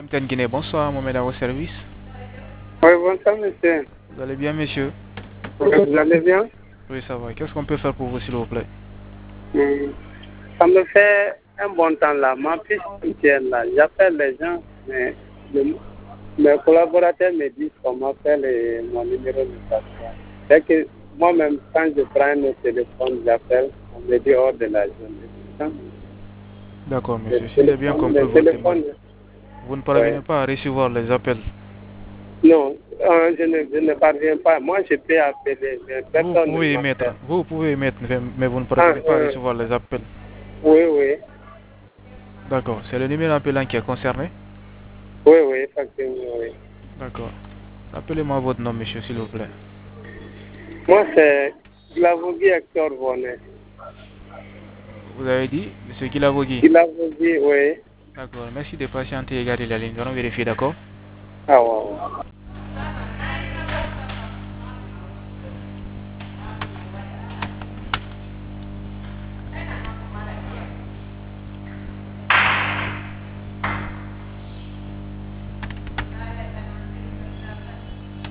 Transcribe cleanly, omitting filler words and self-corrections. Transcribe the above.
Capitaine Guinée, bonsoir, Mohamed à vos services. Oui, bonsoir, monsieur. Vous allez bien, monsieur? Vous allez bien? Oui, ça va. Qu'est-ce qu'on peut faire pour vous, s'il vous plaît? Hmm. Ça me fait un bon temps là. Ma fiche entière là. J'appelle les gens, mais mes collaborateurs me disent comment faire mon numéro de passeport. C'est que moi-même, quand je prends le téléphone, j'appelle, on me dit hors de la journée. D'accord, Le monsieur. Si j'ai bien téléphone, compris le votre demande, téléphone, vous ne ouais. parvenez pas à recevoir les appels. Non, je ne parviens pas. Moi, je peux appeler, mais Vous personne ne pouvez émettre, m'appelle. vous pouvez émettre, mais vous ne Ah, parvenez pas à recevoir les appels. oui, oui. D'accord. C'est le numéro appelant qui est concerné? Oui, oui, effectivement, oui. D'accord. Appelez-moi votre nom, monsieur, s'il vous plaît. Moi, c'est Gilavogui Hector Bonnet. Vous avez dit, monsieur Guilavogui. Gilavogui, oui. D'accord. Merci de patienter et garder la ligne. Nous allons vérifier, d'accord? Ah, ouais.